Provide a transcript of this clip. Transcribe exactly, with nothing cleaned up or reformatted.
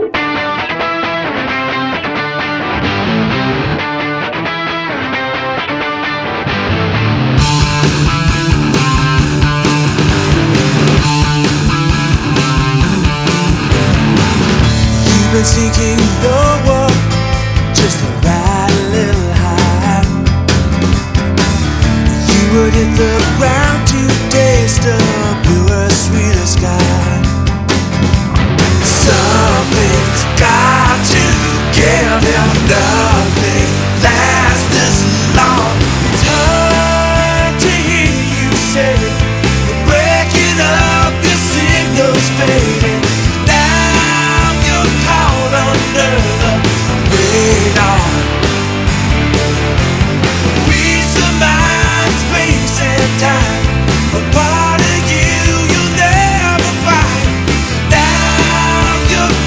You've been seeking lower, just to ride a little high. You would hit the ground to taste a bluer, sweeter sky.